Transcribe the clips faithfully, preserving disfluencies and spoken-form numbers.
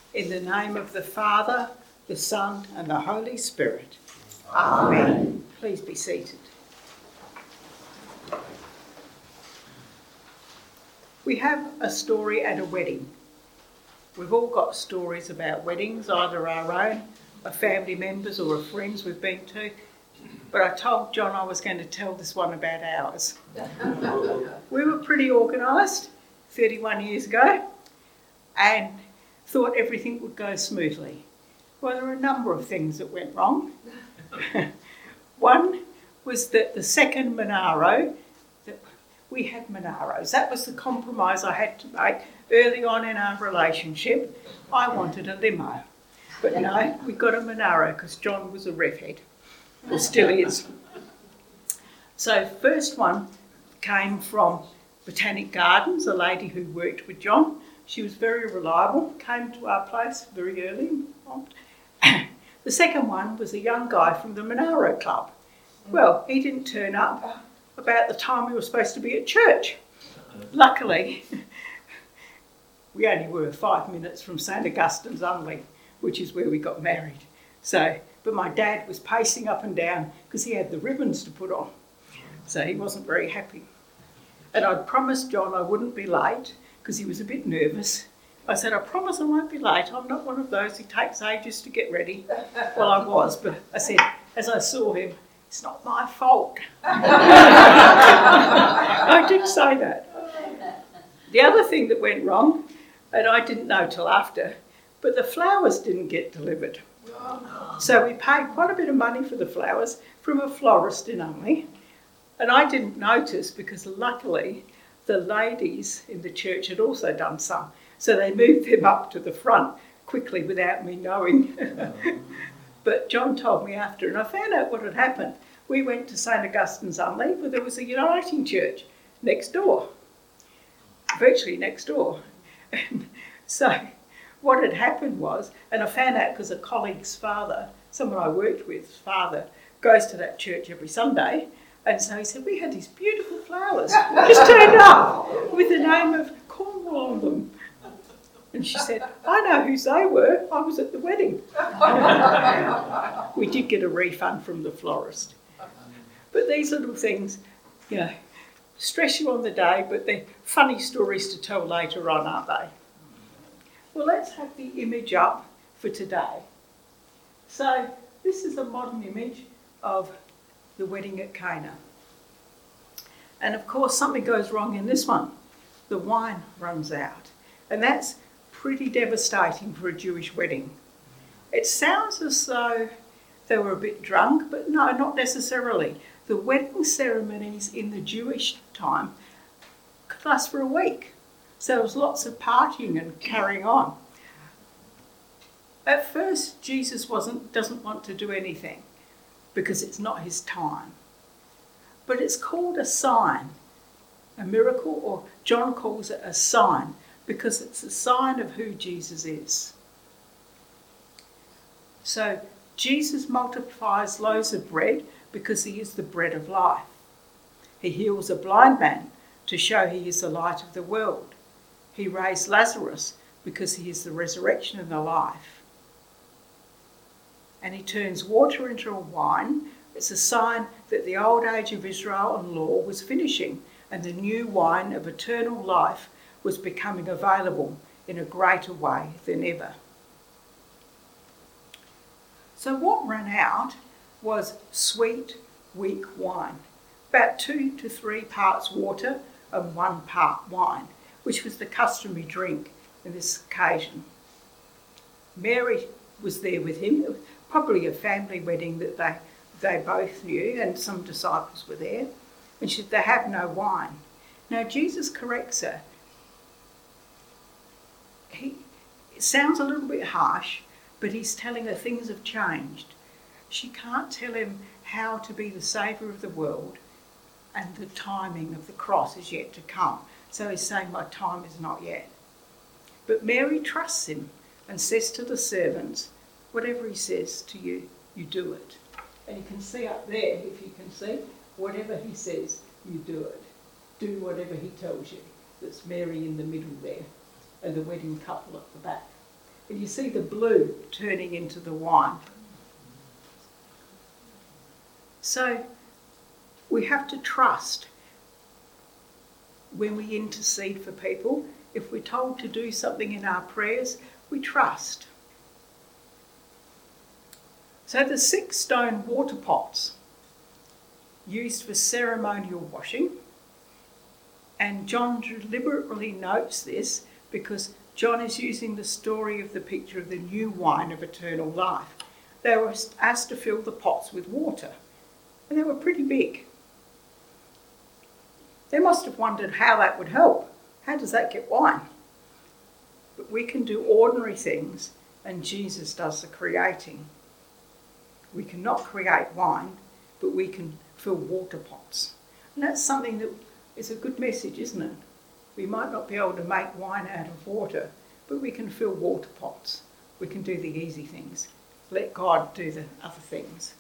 In the name of the Father, the Son and the Holy Spirit. Amen. Amen. Please be seated. We have a story at a wedding. We've all got stories about weddings, either our own, a family members or a friends we've been to. But I told John I was going to tell this one about ours. We were pretty organised thirty-one years ago and thought everything would go smoothly. Well, there were a number of things that went wrong. One was that the second Monaro, that we had Monaros, that was the compromise I had to make early on in our relationship. I wanted a limo, but no, we got a Monaro because John was a redhead, or still is. So first one came from Botanic Gardens, a lady who worked with John. She was very reliable, came to our place very early. The second one was a young guy from the Monaro Club. Well, he didn't turn up about the time we were supposed to be at church. Luckily, we only were five minutes from Saint Augustine's Unley, which is where we got married. So, but my dad was pacing up and down because he had the ribbons to put on. So he wasn't very happy. And I'd promised John I wouldn't be late because he was a bit nervous. I said, I promise I won't be late. I'm not one of those who takes ages to get ready. Well, I was, but I said, as I saw him, it's not my fault. I did say that. The other thing that went wrong, and I didn't know till after, but the flowers didn't get delivered. So we paid quite a bit of money for the flowers from a florist in Unley. And I didn't notice because luckily the ladies in the church had also done some. So they moved them up to the front quickly without me knowing. But John told me after, and I found out what had happened. We went to Saint Augustine's Unley, where there was a Uniting Church next door, virtually next door. And so what had happened was, and I found out because a colleague's father, someone I worked with, father, goes to that church every Sunday. And so he said, we had these beautiful flowers just turned up with the name of Cornwall on them. And she said, I know whose they were. I was at the wedding. We did get a refund from the florist. But these little things, you know, stress you on the day, but they're funny stories to tell later on, aren't they? Well, let's have the image up for today. So this is a modern image of the wedding at Cana. And of course, something goes wrong in this one. The wine runs out. And that's pretty devastating for a Jewish wedding. It sounds as though they were a bit drunk, but no, not necessarily. The wedding ceremonies in the Jewish time could last for a week. So there was lots of partying and carrying on. At first, Jesus wasn't, doesn't want to do anything because it's not his time. But it's called a sign, a miracle, or John calls it a sign, because it's a sign of who Jesus is. So Jesus multiplies loaves of bread because he is the bread of life. He heals a blind man to show he is the light of the world. He raised Lazarus because he is the resurrection and the life. And he turns water into a wine. It's a sign that the old age of Israel and law was finishing and the new wine of eternal life was becoming available in a greater way than ever. So what ran out was sweet, weak wine, about two to three parts water and one part wine, which was the customary drink in this occasion. Mary was there with him, probably a family wedding that they, they both knew, and some disciples were there, and she said, they have no wine. Now Jesus corrects her. He, it sounds a little bit harsh, but he's telling her things have changed. She can't tell him how to be the saviour of the world, and the timing of the cross is yet to come. So he's saying, my time is not yet. But Mary trusts him and says to the servants, whatever he says to you, you do it. And you can see up there, if you can see, whatever he says, you do it. Do whatever he tells you. That's Mary in the middle there, and the wedding couple at the back. And you see the blue turning into the wine. So we have to trust when we intercede for people. If we're told to do something in our prayers, we trust. So the six stone water pots used for ceremonial washing, and John deliberately notes this because John is using the story of the picture of the new wine of eternal life. They were asked to fill the pots with water, and they were pretty big. They must have wondered how that would help. How does that get wine? But we can do ordinary things, and Jesus does the creating. We cannot create wine, but we can fill water pots. And that's something that is a good message, isn't it? We might not be able to make wine out of water, but we can fill water pots. We can do the easy things. Let God do the other things.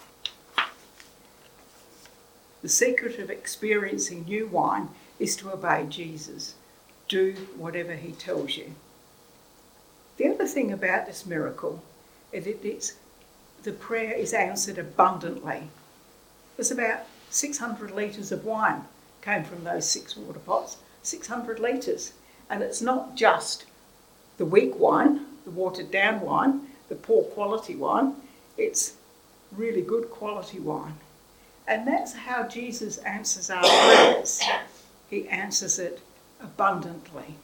The secret of experiencing new wine is to obey Jesus. Do whatever he tells you. The other thing about this miracle is that it's, the prayer is answered abundantly. There's about six hundred litres of wine came from those six water pots, six hundred litres. And it's not just the weak wine, the watered down wine, the poor quality wine. It's really good quality wine. And that's how Jesus answers our prayers. He answers it abundantly.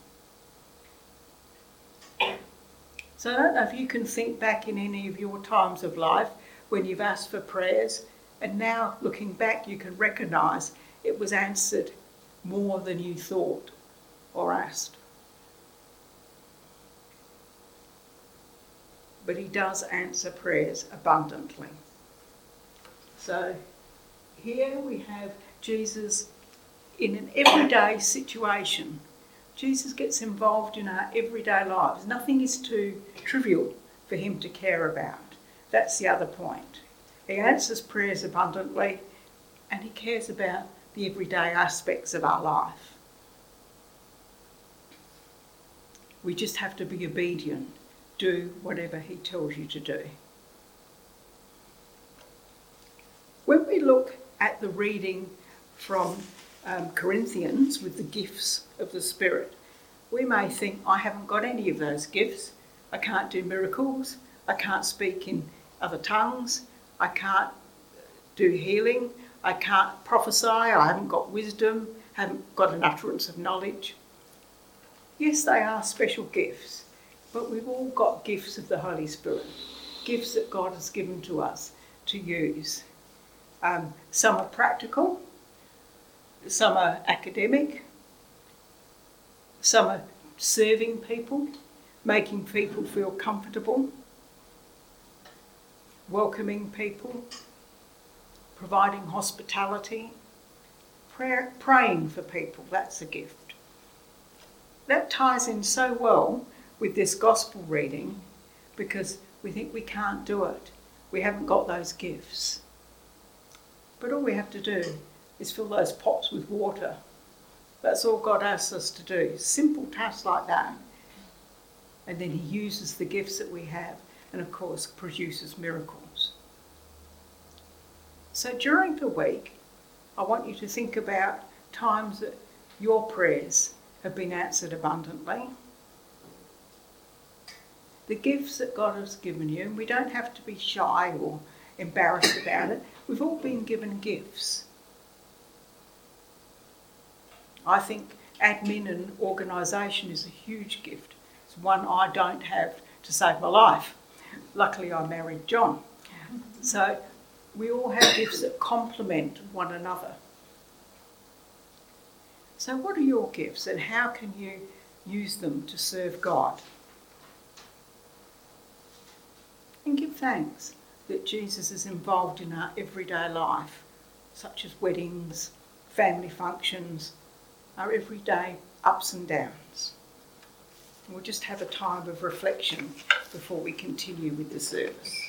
So I don't know if you can think back in any of your times of life when you've asked for prayers, and now looking back you can recognise it was answered more than you thought or asked. But he does answer prayers abundantly. So here we have Jesus in an everyday situation. Jesus gets involved in our everyday lives. Nothing is too trivial for him to care about. That's the other point. He answers prayers abundantly, and he cares about the everyday aspects of our life. We just have to be obedient. Do whatever he tells you to do. When we look at the reading from um, Corinthians with the gifts of the Spirit, we may think, I haven't got any of those gifts. I can't do miracles. I can't speak in other tongues. I can't do healing. I can't prophesy. I haven't got wisdom. Haven't got an utterance of knowledge. Yes, they are special gifts, but we've all got gifts of the Holy Spirit, gifts that God has given to us to use. Um, some are practical, some are academic, some are serving people, making people feel comfortable, welcoming people, providing hospitality, prayer, praying for people. That's a gift. That ties in so well with this gospel reading because we think we can't do it. We haven't got those gifts. But all we have to do is fill those pots with water. That's all God asks us to do. Simple tasks like that. And then he uses the gifts that we have and, of course, produces miracles. So during the week, I want you to think about times that your prayers have been answered abundantly. The gifts that God has given you, and we don't have to be shy or embarrassed about it. We've all been given gifts. I think admin and organisation is a huge gift. It's one I don't have to save my life. Luckily I married John. So we all have gifts that complement one another. So what are your gifts and how can you use them to serve God? And give thanks that Jesus is involved in our everyday life, such as weddings, family functions, our everyday ups and downs. And we'll just have a time of reflection before we continue with the service.